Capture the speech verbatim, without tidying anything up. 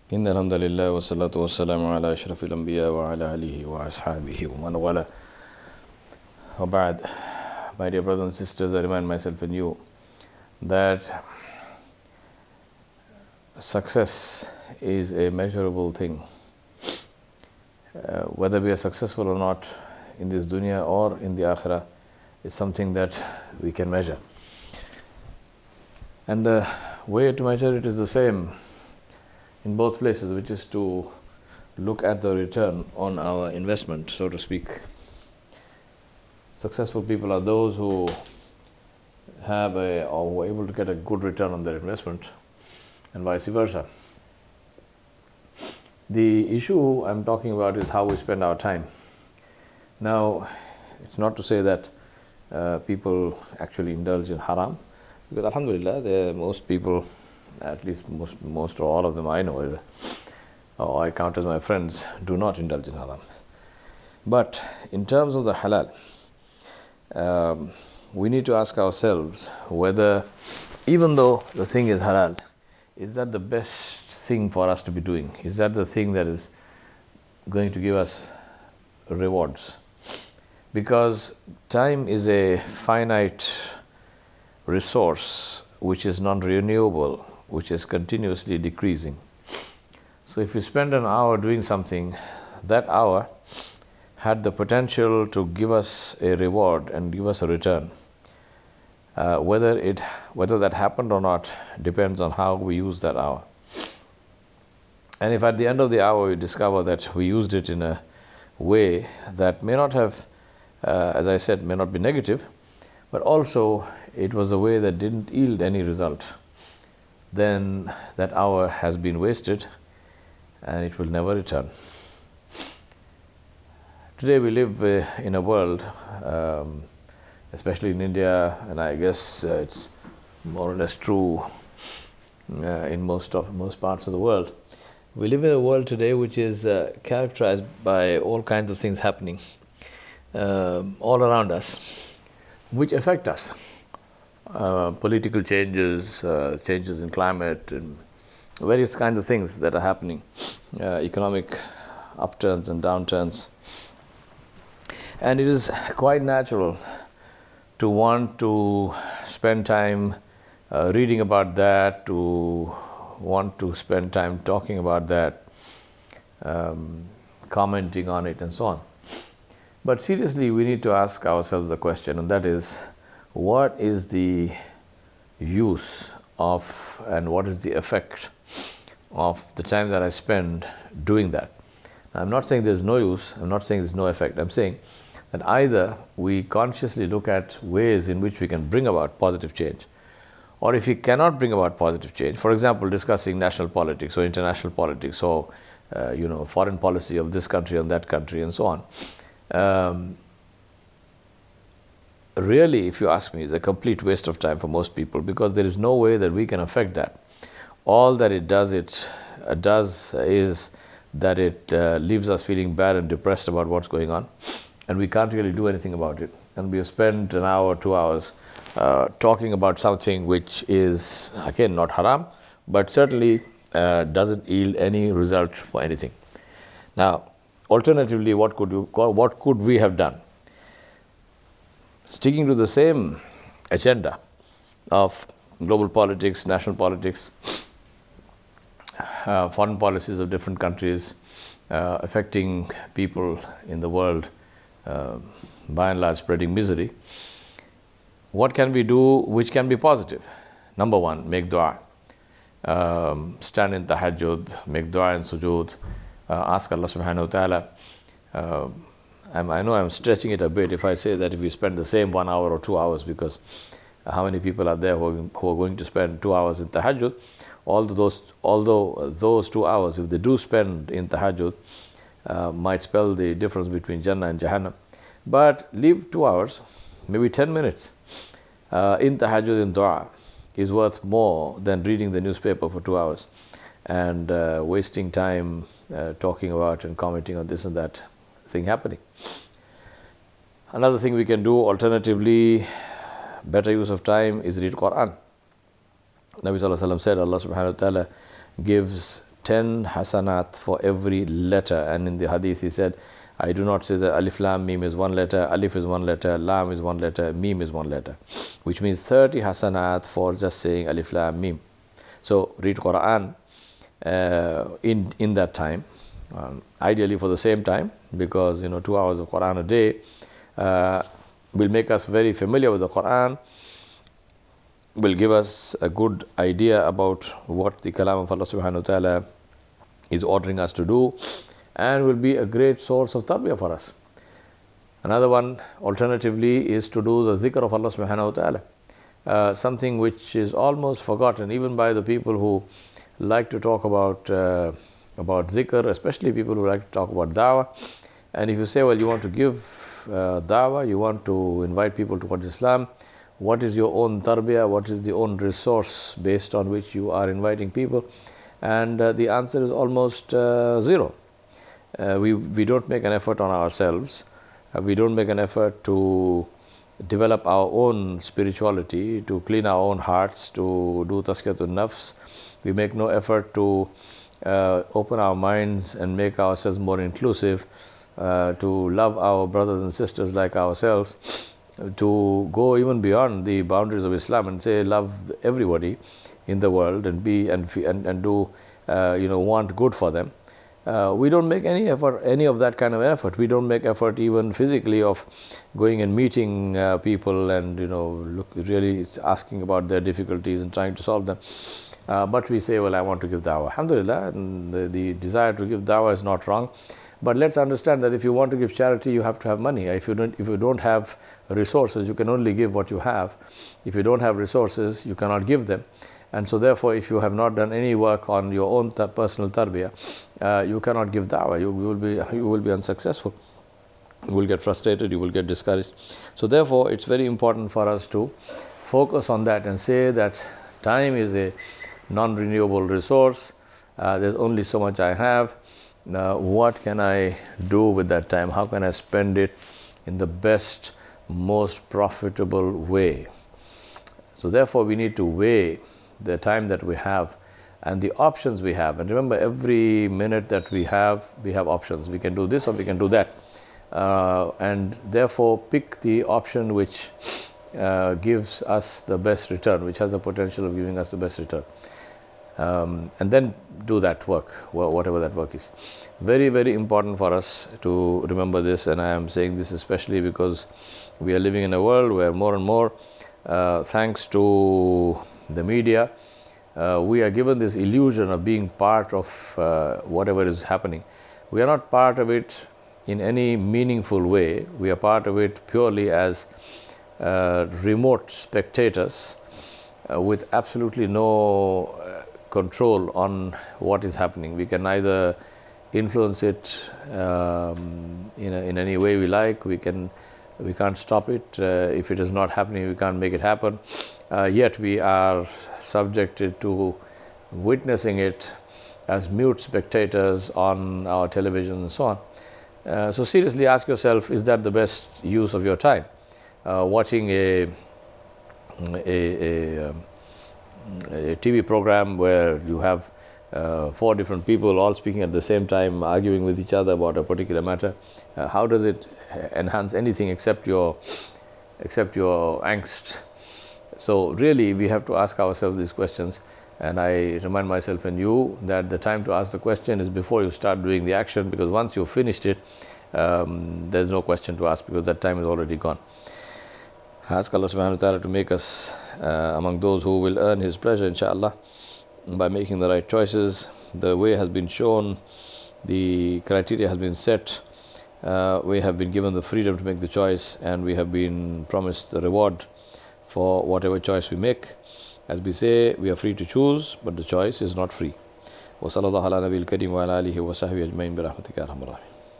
إن الحمد لله والصلاة والسلام على أشرف الأنبياء وعلى آله وأصحابه ومن والاه. وبعد, my dear brothers and sisters, I remind myself and you that success is a measurable thing. Uh, whether we are successful or not in this dunya or in the akhirah is something that we can measure. And the way to measure it is the same in both places, which is to look at the return on our investment, so to speak. Successful people are those who have a, or who are able to get a good return on their investment, and vice versa. The issue I'm talking about is how we spend our time. Now, it's not to say that uh, people actually indulge in haram, because alhamdulillah, there most people, at least most, most or all of them I know, or I count as my friends, do not indulge in haram. But in terms of the halal, um, we need to ask ourselves whether, even though the thing is halal, is that the best thing for us to be doing? Is that the thing that is going to give us rewards? Because time is a finite resource which is non-renewable, which is continuously decreasing. So if we spend an hour doing something, that hour had the potential to give us a reward and give us a return. Uh, whether it, whether that happened or not depends on how we use that hour. And if at the end of the hour we discover that we used it in a way that may not have, uh, as I said, may not be negative, but also it was a way that didn't yield any result, then that hour has been wasted and it will never return. Today we live uh, in a world, um, especially in India, and I guess uh, it's more or less true uh, in most of most parts of the world. We live in a world today which is uh, characterized by all kinds of things happening uh, all around us, which affect us. Uh, political changes, uh, changes in climate, and various kinds of things that are happening, uh, economic upturns and downturns. And it is quite natural to want to spend time uh, reading about that, to want to spend time talking about that, um, commenting on it, and so on. But seriously, we need to ask ourselves a question, and that is, what is the use of and what is the effect of the time that I spend doing that? Now, I'm not saying there's no use, I'm not saying there's no effect. I'm saying that either we consciously look at ways in which we can bring about positive change, or if we cannot bring about positive change, for example, discussing national politics or international politics or uh, you know, foreign policy of this country and that country and so on, um, really, if you ask me, is a complete waste of time for most people, because there is no way that we can affect that. All that it does, it uh, does is that it uh, leaves us feeling bad and depressed about what's going on, and we can't really do anything about it. And we have spent an hour, two hours uh, talking about something which is, again, not haram, but certainly uh, doesn't yield any result for anything. Now, alternatively, what could you, what could we have done? Sticking to the same agenda of global politics, national politics, uh, foreign policies of different countries uh, affecting people in the world, uh, by and large spreading misery, what can we do which can be positive? Number one, make dua. Um, stand in tahajjud, make dua and sujood, uh, ask Allah subhanahu wa ta'ala. Uh, I'm, I know I'm stretching it a bit if I say that if we spend the same one hour or two hours, because how many people are there who are, who are going to spend two hours in tahajjud? Although those, although those two hours, if they do spend in tahajjud, uh, might spell the difference between Jannah and Jahannam. But leave two hours, maybe ten minutes uh, in tahajjud in dua is worth more than reading the newspaper for two hours and uh, wasting time uh, talking about and commenting on this and that thing happening. Another thing we can do alternatively, better use of time, is read Quran. Nabi Sallallahu Alaihi Wasallam said Allah subhanahu wa ta'ala gives ten hasanat for every letter. And in the hadith he said, I do not say that alif lam mim is one letter, alif is one letter, lam is one letter, mim is one letter, which means thirty hasanat for just saying alif lam mim. So read Quran uh, in in that time, um, ideally for the same time, because you know two hours of Quran a day uh, will make us very familiar with the Quran, will give us a good idea about what the Kalam of Allah subhanahu wa ta'ala is ordering us to do, and will be a great source of tarbiyah for us. Another one, alternatively, is to do the dhikr of Allah subhanahu wa ta'ala, uh, something which is almost forgotten even by the people who like to talk about uh, about dhikr, especially people who like to talk about dawah. And if you say, well, you want to give uh, dawah, you want to invite people towards Islam, what is your own tarbiyah, what is the own resource based on which you are inviting people? And uh, the answer is almost uh, zero. Uh, we, we don't make an effort on ourselves. Uh, we don't make an effort to develop our own spirituality, to clean our own hearts, to do tazkiyatun nafs. We make no effort to uh, open our minds and make ourselves more inclusive, uh, to love our brothers and sisters like ourselves, to go even beyond the boundaries of Islam and say love everybody in the world and be and and, and do uh, you know want good for them. Uh, we don't make any effort, any of that kind of effort. We don't make effort even physically of going and meeting uh, people and you know look really asking about their difficulties and trying to solve them. Uh, but we say, well, I want to give dawah. Alhamdulillah, and the, the desire to give dawah is not wrong. But let's understand that if you want to give charity, you have to have money. If you don't, if you don't have resources, you can only give what you have. If you don't have resources, you cannot give them. And so therefore, if you have not done any work on your own ta- personal tarbiyah, uh, you cannot give da'wah. You, you will be you will be unsuccessful. You will get frustrated. You will get discouraged. So therefore, it's very important for us to focus on that and say that time is a non-renewable resource. Uh, there's only so much I have. Uh, what can I do with that time? How can I spend it in the best, most profitable way? So therefore, we need to weigh the time that we have and the options we have. And remember, every minute that we have, we have options. We can do this or we can do that. Uh, and therefore, pick the option which uh, gives us the best return, which has the potential of giving us the best return. Um, and then do that work, whatever that work is. Very, very important for us to remember this, and I am saying this especially because we are living in a world where more and more, uh, thanks to the media, uh, we are given this illusion of being part of uh, whatever is happening. We are not part of it in any meaningful way. We are part of it purely as uh, remote spectators uh, with absolutely no uh, control on what is happening. We can neither influence it um, in, a, in any way we like. We can we can't stop it. Uh, if it is not happening, we can't make it happen. Uh, yet we are subjected to witnessing it as mute spectators on our television and so on. Uh, so seriously ask yourself, is that the best use of your time? Uh, watching a a, a um, a T V program where you have uh, four different people all speaking at the same time, arguing with each other about a particular matter. Uh, how does it enhance anything except your except your angst? So really, we have to ask ourselves these questions. And I remind myself and you that the time to ask the question is before you start doing the action, because once you've finished it, um, there's no question to ask because that time is already gone. Ask Allah subhanahu wa ta'ala to make us uh, among those who will earn His pleasure, inshallah, by making the right choices. The way has been shown, the criteria has been set, uh, we have been given the freedom to make the choice, and we have been promised the reward for whatever choice we make. As we say, we are free to choose, but the choice is not free. Wa sallallahu ala nabiyil kareem wa ala alihi wa sahbihi ajma'in bi rahmatika ya arhamar rahimin.